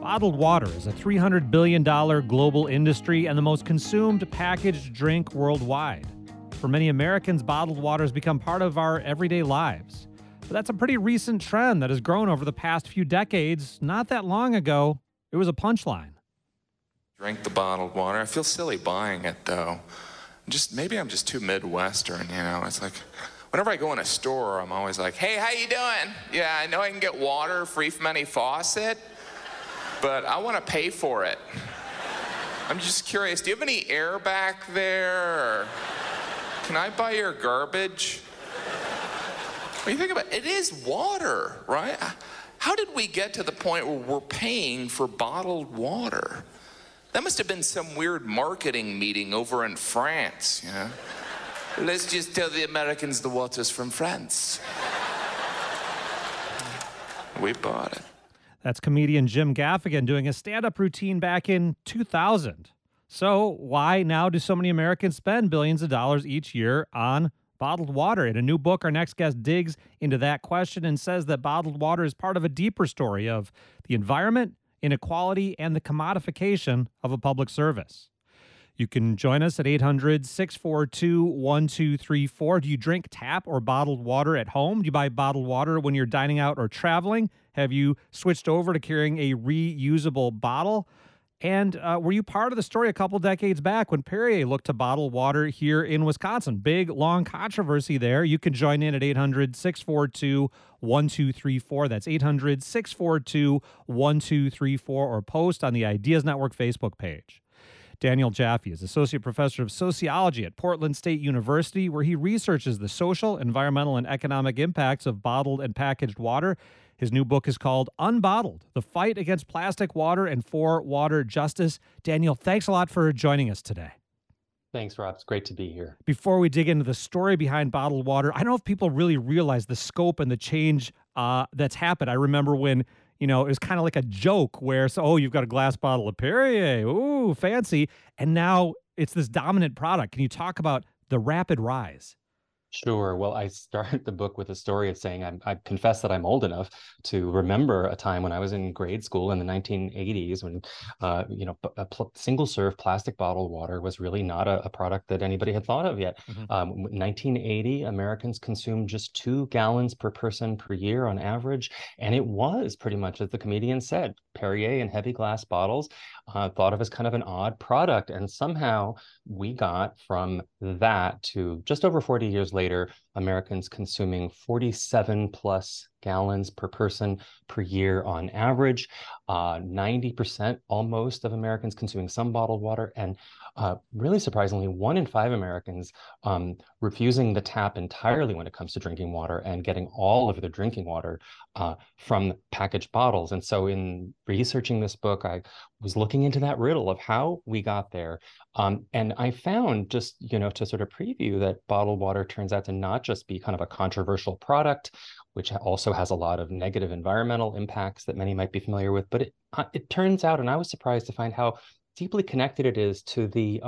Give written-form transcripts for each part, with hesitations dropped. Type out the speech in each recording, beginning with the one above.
Bottled water is a $300 billion global industry and the most consumed packaged drink worldwide. For many Americans, bottled water has become part of our everyday lives. But that's a pretty recent trend that has grown over the past few decades. Not that long ago, it was a punchline. Drink the bottled water. I feel silly buying it, though. Maybe I'm just too Midwestern, you know? It's like, whenever I go in a store, I'm always like, hey, how you doing? Yeah, I know I can get water free from any faucet, but I want to pay for it. I'm just curious, do you have any air back there? Or can I buy your garbage? When you think about it, it is water, right? How did we get to the point where we're paying for bottled water? That must have been some weird marketing meeting over in France, you know? Let's just tell the Americans the water's from France. We bought it. That's comedian Jim Gaffigan doing a stand-up routine back in 2000. So why now do so many Americans spend billions of dollars each year on bottled water? In a new book, our next guest digs into that question and says that bottled water is part of a deeper story of the environment, inequality, and the commodification of a public service. You can join us at 800-642-1234. Do you drink tap or bottled water at home? Do you buy bottled water when you're dining out or traveling? Have you switched over to carrying a reusable bottle? And were you part of the story a couple decades back when Perrier looked to bottled water here in Wisconsin? Big, long controversy there. You can join in at 800-642-1234. That's 800-642-1234, or post on the Ideas Network Facebook page. Daniel Jaffe is Associate Professor of Sociology at Portland State University, where he researches the social, environmental, and economic impacts of bottled and packaged water. His new book is called Unbottled: The Fight Against Plastic Water and for Water Justice. Daniel, thanks a lot for joining us today. Thanks, Rob. It's great to be here. Before we dig into the story behind bottled water, I don't know if people really realize the scope and the change that's happened. I remember when, it was kind of like a joke where, you've got a glass bottle of Perrier. Ooh, fancy. And now it's this dominant product. Can you talk about the rapid rise? Sure. Well, I start the book with a story of saying I confess that I'm old enough to remember a time when I was in grade school in the 1980s when, single-serve plastic bottled water was really not a product that anybody had thought of yet. Mm-hmm. 1980, Americans consumed just 2 gallons per person per year on average. And it was pretty much, as the comedian said, Perrier in heavy glass bottles, thought of as kind of an odd product. And somehow we got from that to just over 40 years later, Americans consuming 47 plus gallons per person per year on average, 90% almost of Americans consuming some bottled water, and really surprisingly, 1 in 5 Americans refusing the tap entirely when it comes to drinking water and getting all of their drinking water from packaged bottles. And so in researching this book, I was looking into that riddle of how we got there. And I found, just, to sort of preview, that bottled water turns out to not just be kind of a controversial product, which also has a lot of negative environmental impacts that many might be familiar with, but it turns out, and I was surprised to find how deeply connected it is to the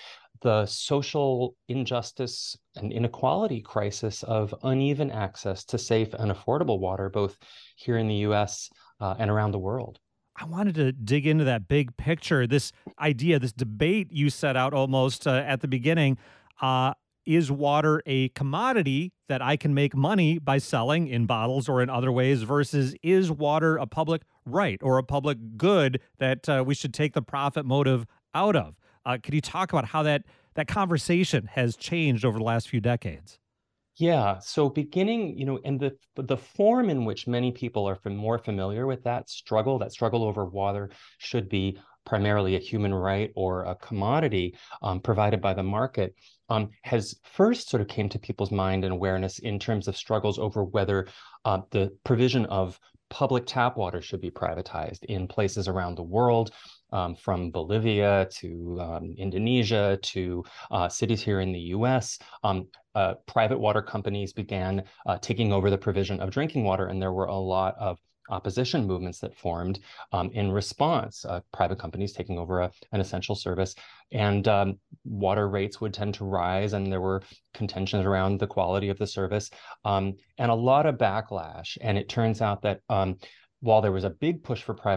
social injustice and inequality crisis of uneven access to safe and affordable water, both here in the U.S. And around the world. I wanted to dig into that big picture, this idea, this debate you set out almost at the beginning. Is water a commodity that I can make money by selling in bottles or in other ways, versus is water a public right or a public good that we should take the profit motive out of? Could you talk about how that conversation has changed over the last few decades? Yeah. So beginning, and the form in which many people are more familiar with that struggle over water should be primarily a human right or a commodity provided by the market, has first sort of came to people's mind and awareness in terms of struggles over whether the provision of public tap water should be privatized in places around the world, from Bolivia to Indonesia to cities here in the US. Private water companies began taking over the provision of drinking water, and there were a lot of opposition movements that formed in response, private companies taking over an essential service, and water rates would tend to rise, and there were contentions around the quality of the service, and a lot of backlash. And it turns out that while there was a big push for private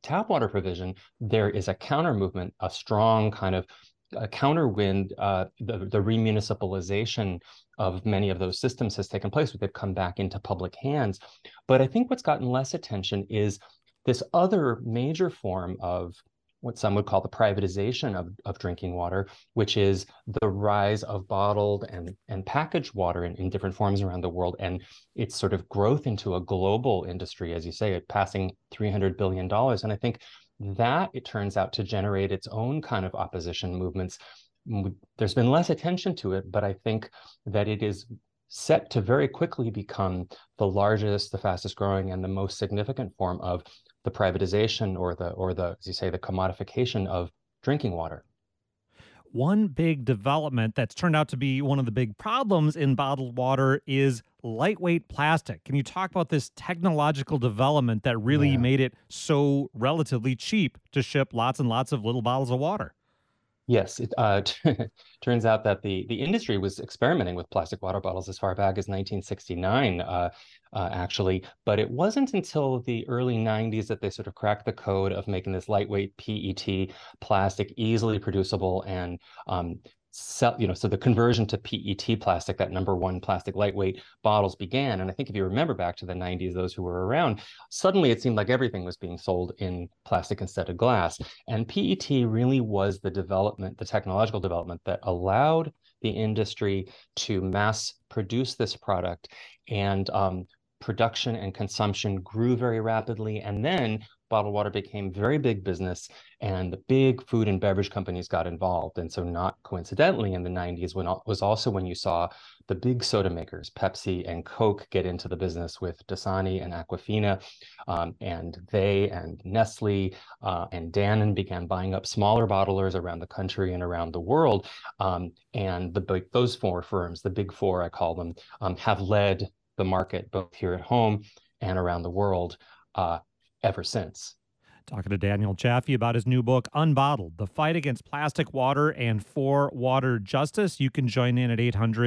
tap water provision, there is a counter movement, a strong kind of a counterwind. The remunicipalization of many of those systems has taken place. They've come back into public hands. But I think what's gotten less attention is this other major form of what some would call the privatization of drinking water, which is the rise of bottled and packaged water in different forms around the world, and its sort of growth into a global industry, as you say, passing $300 billion. And I think that it turns out to generate its own kind of opposition movements. There's been less attention to it, but I think that it is set to very quickly become the largest, the fastest growing, and the most significant form of the privatization or the, as you say, the commodification of drinking water. One big development that's turned out to be one of the big problems in bottled water is lightweight plastic. Can you talk about this technological development that really made it so relatively cheap to ship lots and lots of little bottles of water? Yes, it turns out that the industry was experimenting with plastic water bottles as far back as 1969, actually. But it wasn't until the early 90s that they sort of cracked the code of making this lightweight PET plastic easily producible and so the conversion to PET plastic, that #1 plastic lightweight bottles began. And I think if you remember back to the 90s, those who were around, suddenly it seemed like everything was being sold in plastic instead of glass. And PET really was the development, the technological development that allowed the industry to mass produce this product. And production and consumption grew very rapidly. And then bottled water became very big business, and the big food and beverage companies got involved. And so not coincidentally, in the 90s was also when you saw the big soda makers, Pepsi and Coke, get into the business with Dasani and Aquafina, and they and Nestle and Dannon began buying up smaller bottlers around the country and around the world. And those four firms, the big four, I call them, have led the market both here at home and around the world ever since. Talking to Daniel Chaffee about his new book, Unbottled, The Fight Against Plastic Water and for Water Justice. You can join in at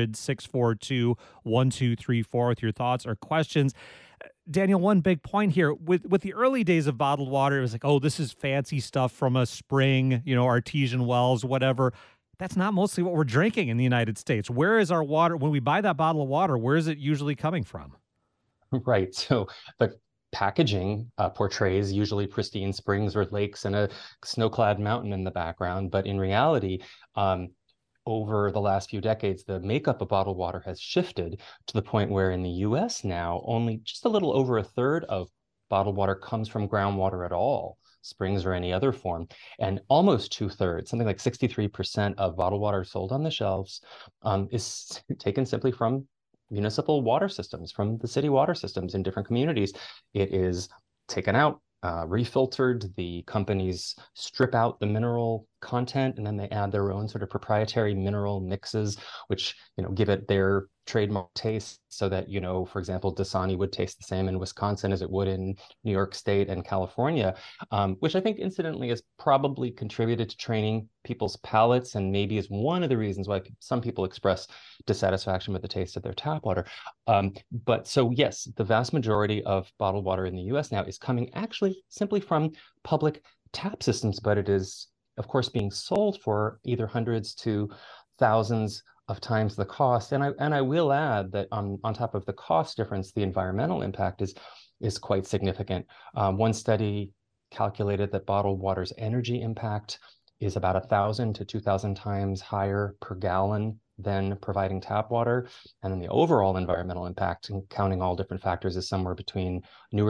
800-642-1234 with your thoughts or questions. Daniel, one big point here. With the early days of bottled water, it was like, oh, this is fancy stuff from a spring, artesian wells, whatever. That's not mostly what we're drinking in the United States. Where is our water? When we buy that bottle of water, where is it usually coming from? Right. So the packaging portrays usually pristine springs or lakes and a snow-clad mountain in the background. But in reality, over the last few decades, the makeup of bottled water has shifted to the point where in the US now, only just a little over a third of bottled water comes from groundwater at all, springs or any other form. And almost 2/3, something like 63% of bottled water sold on the shelves is taken simply from municipal water systems, from the city water systems in different communities. It is taken out, refiltered. The companies strip out the mineral content, and then they add their own sort of proprietary mineral mixes, which give it their trademark taste, so that for example, Dasani would taste the same in Wisconsin as it would in New York State and California, which I think incidentally has probably contributed to training people's palates, and maybe is one of the reasons why some people express dissatisfaction with the taste of their tap water. But so yes, the vast majority of bottled water in the US now is coming actually simply from public tap systems, but it is of course being sold for either hundreds to thousands of times the cost. And I will add that on top of the cost difference, the environmental impact is quite significant. One study calculated that bottled water's energy impact is about 1,000 to 2,000 times higher per gallon than providing tap water. And then the overall environmental impact, counting all different factors, is somewhere between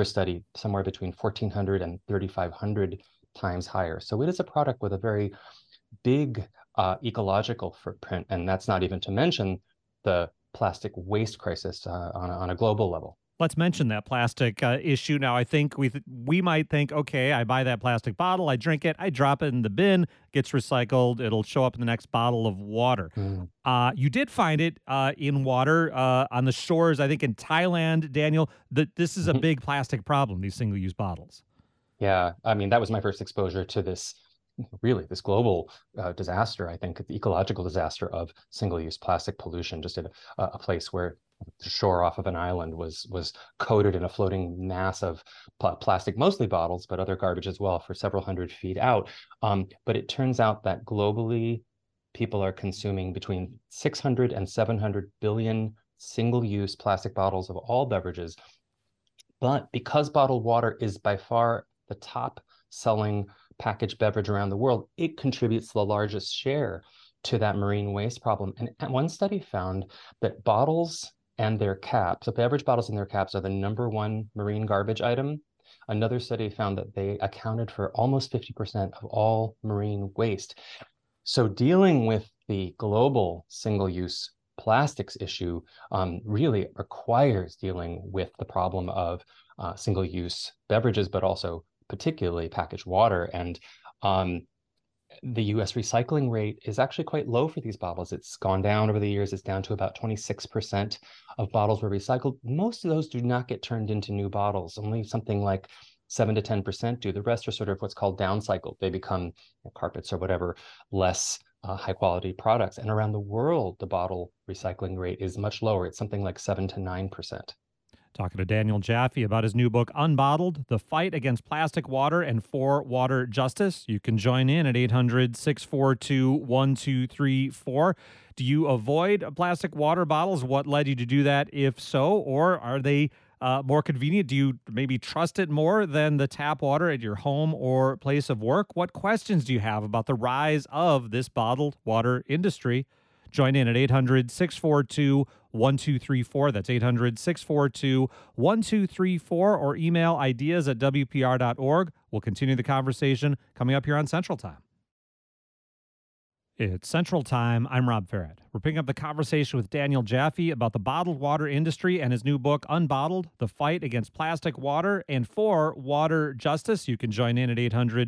1,400 and 3,500 times higher. So it is a product with a very big ecological footprint, and that's not even to mention the plastic waste crisis on a global level. Let's mention that plastic issue now. I think we might think, okay, I buy that plastic bottle, I drink it, I drop it in the bin, gets recycled, it'll show up in the next bottle of water. You did find it in water on the shores, I think in Thailand, Daniel, that this is a big plastic problem, these single-use bottles. Yeah, I mean, that was my first exposure to this global disaster, I think, the ecological disaster of single-use plastic pollution, just at a place where the shore off of an island was coated in a floating mass of plastic, mostly bottles, but other garbage as well, for several hundred feet out. But it turns out that globally, people are consuming between 600 and 700 billion single-use plastic bottles of all beverages. But because bottled water is by far the top selling packaged beverage around the world, it contributes the largest share to that marine waste problem. And one study found that bottles and their caps, so beverage bottles and their caps, are the #1 marine garbage item. Another study found that they accounted for almost 50% of all marine waste. So dealing with the global single-use plastics issue really requires dealing with the problem of single-use beverages, but also particularly packaged water. And the US recycling rate is actually quite low for these bottles. It's gone down over the years. It's down to about 26% of bottles were recycled. Most of those do not get turned into new bottles. Only something like 7 to 10% do. The rest are sort of what's called downcycled. They become carpets or whatever, less high quality products. And around the world, the bottle recycling rate is much lower. It's something like 7 to 9%. Talking to Daniel Jaffe about his new book, Unbottled, The Fight Against Plastic Water and for Water Justice. You can join in at 800-642-1234. Do you avoid plastic water bottles? What led you to do that, if so? Or are they more convenient? Do you maybe trust it more than the tap water at your home or place of work? What questions do you have about the rise of this bottled water industry? Join in at 800-642-1234. That's 800-642-1234, or email ideas@wpr.org. We'll continue the conversation coming up here on Central Time. It's Central Time. I'm Rob Farrett. We're picking up the conversation with Daniel Jaffe about the bottled water industry and his new book, Unbottled, The Fight Against Plastic Water and for Water Justice. You can join in at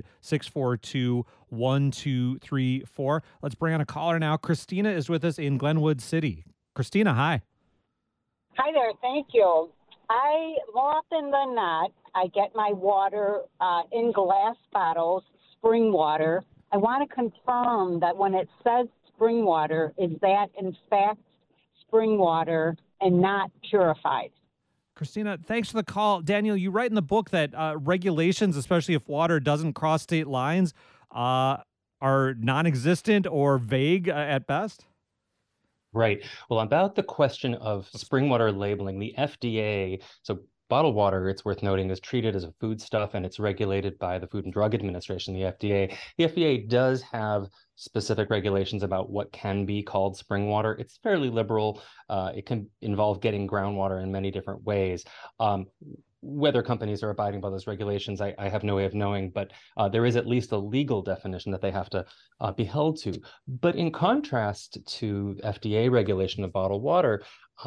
800-642-1234. Let's bring on a caller now. Christina is with us in Glenwood City. Christina, hi. Hi there. Thank you. More often than not, I get my water in glass bottles, spring water. I want to confirm that when it says spring water, is that in fact spring water and not purified? Christina, thanks for the call. Daniel, you write in the book that regulations, especially if water doesn't cross state lines, are non-existent or vague at best. Right. Well, about the question of spring water labeling, the FDA, so bottled water, it's worth noting, is treated as a foodstuff, and it's regulated by the Food and Drug Administration, the FDA. The FDA does have specific regulations about what can be called spring water. It's fairly liberal. It can involve getting groundwater in many different ways. Whether companies are abiding by those regulations, I have no way of knowing, but there is at least a legal definition that they have to be held to. But in contrast to FDA regulation of bottled water,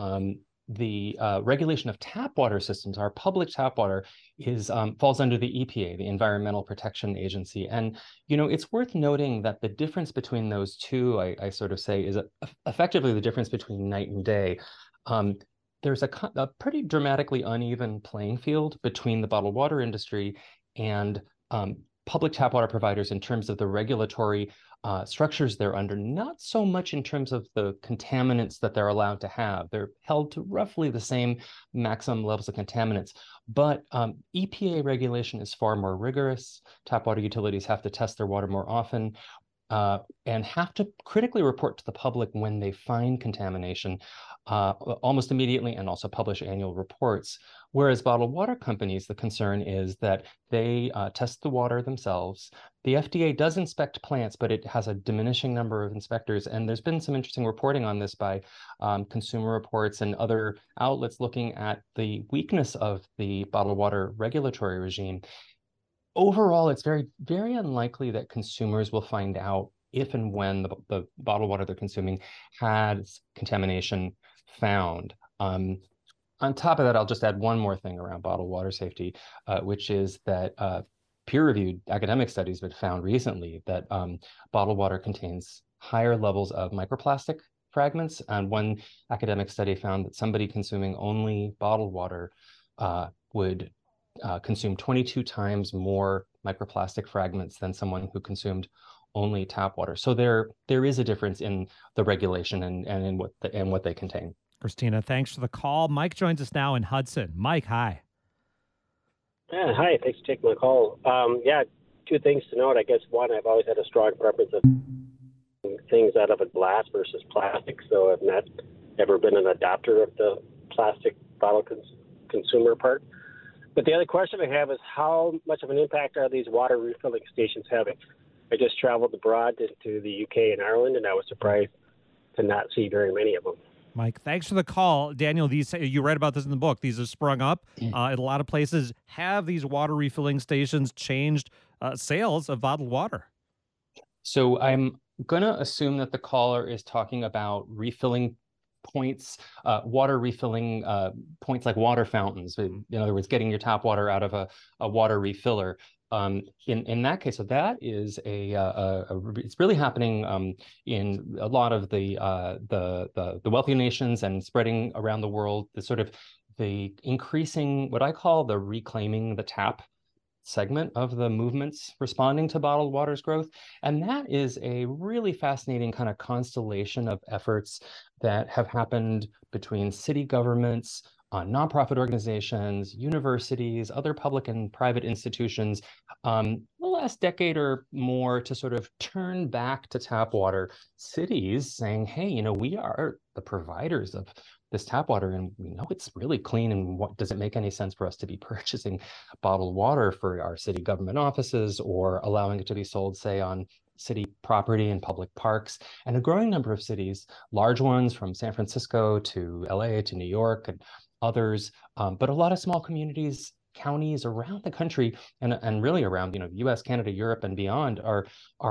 the regulation of tap water systems, our public tap water, falls under the EPA, the Environmental Protection Agency. And, it's worth noting that the difference between those two, I sort of say, is effectively the difference between night and day. There's a pretty dramatically uneven playing field between the bottled water industry and public tap water providers in terms of the regulatory structures they're under, not so much in terms of the contaminants that they're allowed to have. They're held to roughly the same maximum levels of contaminants, but EPA regulation is far more rigorous. Tap water utilities have to test their water more often and have to critically report to the public when they find contamination almost immediately, and also publish annual reports. Whereas bottled water companies, the concern is that they test the water themselves. The FDA does inspect plants, but it has a diminishing number of inspectors. And there's been some interesting reporting on this by Consumer Reports and other outlets looking at the weakness of the bottled water regulatory regime. Overall, it's very, very unlikely that consumers will find out if and when the bottled water they're consuming has contamination found. On top of that, I'll just add one more thing around bottled water safety, which is that peer-reviewed academic studies have found recently that bottled water contains higher levels of microplastic fragments. And one academic study found that somebody consuming only bottled water would consume 22 times more microplastic fragments than someone who consumed only tap water. So there is a difference in the regulation and in what they contain. Christina, thanks for the call. Mike joins us now in Hudson. Mike, hi. Yeah, hi. Thanks for taking my call. Two things to note. I guess one, I've always had a strong preference of things out of a glass versus plastic, so I've not ever been an adopter of the plastic bottle consumer part. But the other question I have is how much of an impact are these water refilling stations having? I just traveled abroad into the UK and Ireland, and I was surprised to not see very many of them. Mike, thanks for the call. Daniel, you read about this in the book. These have sprung up. A lot of places have these water refilling stations changed sales of bottled water. So I'm going to assume that the caller is talking about refilling points, water refilling points like water fountains. In other words, getting your tap water out of a water refiller. In that case, so that is it's really happening in a lot of the wealthy nations and spreading around the world. The increasing what I call the reclaiming the tap segment of the movements responding to bottled water's growth. And that is a really fascinating kind of constellation of efforts that have happened between city governments, nonprofit organizations, universities, other public and private institutions, the last decade or more to sort of turn back to tap water. Cities saying, hey, we are the providers of this tap water, and we know it's really clean, and what does it make any sense for us to be purchasing bottled water for our city government offices or allowing it to be sold, say, on city property and public parks? And a growing number of cities, large ones from San Francisco to LA to New York and others, but a lot of small communities, counties around the country and really around US, Canada, Europe, and beyond are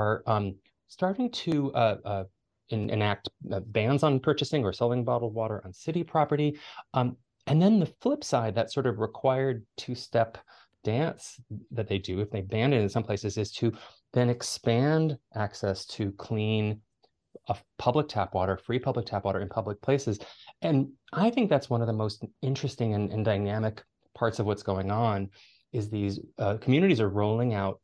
starting to enact bans on purchasing or selling bottled water on city property. And then the flip side, that sort of required two-step dance that they do if they ban it in some places is to then expand access to clean public tap water, free public tap water in public places. And I think that's one of the most interesting and dynamic parts of what's going on is these communities are rolling out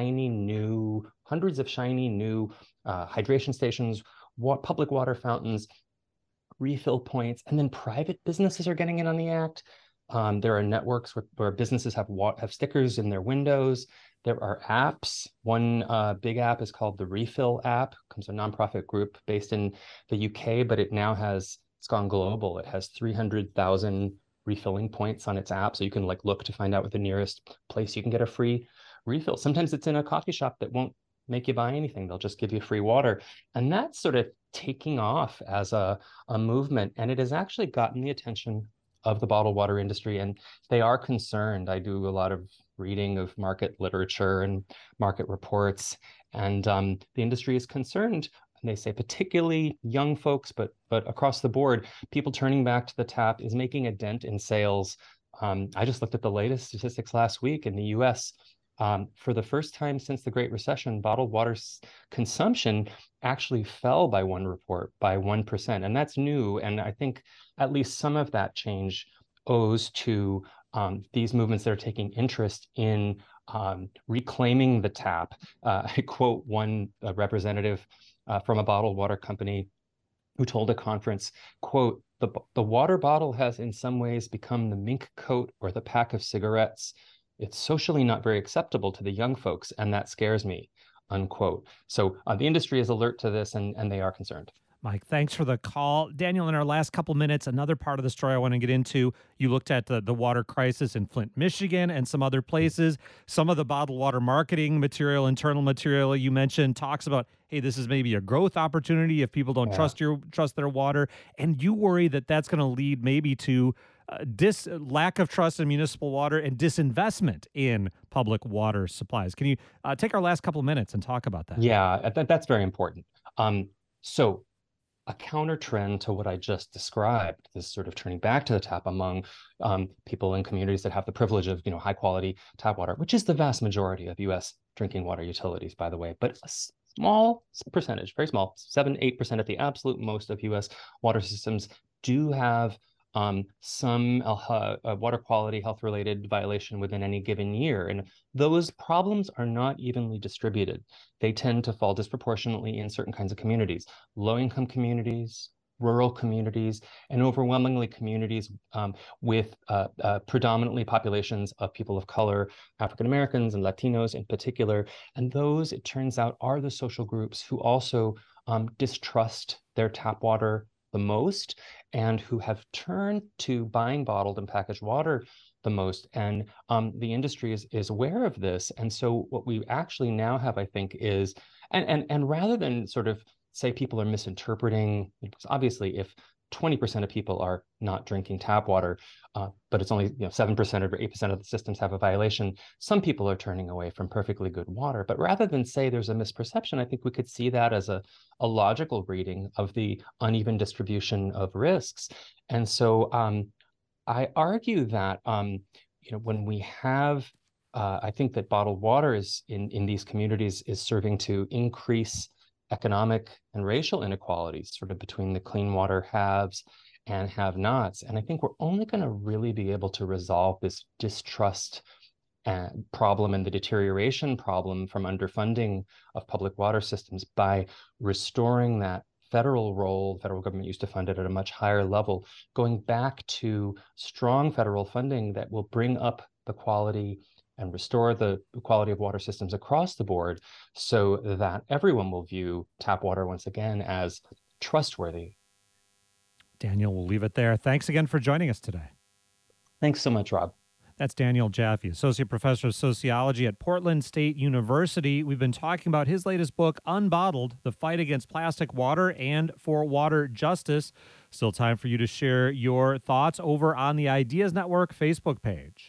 hundreds of shiny new hydration stations, public water fountains, refill points, and then private businesses are getting in on the act. There are networks where businesses have stickers in their windows. There are apps. One big app is called the Refill app. It comes from a nonprofit group based in the UK, but it's gone global. It has 300,000 refilling points on its app, so you can look to find out what the nearest place you can get a free refill. Sometimes it's in a coffee shop that won't make you buy anything. They'll just give you free water. And that's sort of taking off as a movement. And it has actually gotten the attention of the bottled water industry. And they are concerned. I do a lot of reading of market literature and market reports. And the industry is concerned. And they say particularly young folks, but across the board, people turning back to the tap is making a dent in sales. I just looked at the latest statistics last week in the US. For the first time since the Great Recession, bottled water consumption actually fell by one report, by 1%. And that's new. And I think at least some of that change owes to these movements that are taking interest in reclaiming the tap. I quote one representative from a bottled water company who told a conference, quote, the water bottle has in some ways become the mink coat or the pack of cigarettes. It's socially not very acceptable to the young folks, and that scares me, unquote. So the industry is alert to this, and they are concerned. Mike, thanks for the call. Daniel, in our last couple minutes, another part of the story I want to get into, you looked at the water crisis in Flint, Michigan, and some other places. Some of the bottled water marketing material, internal material you mentioned, talks about, hey, this is maybe a growth opportunity if people don't trust their water. And you worry that that's going to lead maybe to lack of trust in municipal water and disinvestment in public water supplies. Can you take our last couple of minutes and talk about that? Yeah, that's very important. So a counter trend to what I just described, this sort of turning back to the tap among people in communities that have the privilege of high quality tap water, which is the vast majority of U.S. drinking water utilities, by the way, but a small percentage, very small, 7-8% at the absolute most of U.S. water systems do have some water quality health-related violation within any given year. And those problems are not evenly distributed. They tend to fall disproportionately in certain kinds of communities, low-income communities, rural communities, and overwhelmingly communities with predominantly populations of people of color, African Americans and Latinos in particular. And those, it turns out, are the social groups who also distrust their tap water the most, and who have turned to buying bottled and packaged water the most. And the industry is aware of this. And so what we actually now have, I think, is, and rather than sort of say people are misinterpreting, because obviously if 20% of people are not drinking tap water, but it's only 7% or 8% of the systems have a violation, some people are turning away from perfectly good water. But rather than say there's a misperception, I think we could see that as a logical reading of the uneven distribution of risks. And so I argue that when we have, I think that bottled water is in these communities is serving to increase economic and racial inequalities sort of between the clean water haves and have-nots. And I think we're only going to really be able to resolve this distrust problem and the deterioration problem from underfunding of public water systems by restoring that federal role. The federal government used to fund it at a much higher level, going back to strong federal funding that will bring up the quality and restore the quality of water systems across the board so that everyone will view tap water once again as trustworthy. Daniel, we'll leave it there. Thanks again for joining us today. Thanks so much, Rob. That's Daniel Jaffe, Associate Professor of Sociology at Portland State University. We've been talking about his latest book, Unbottled, The Fight Against Plastic Water and for Water Justice. Still time for you to share your thoughts over on the Ideas Network Facebook page.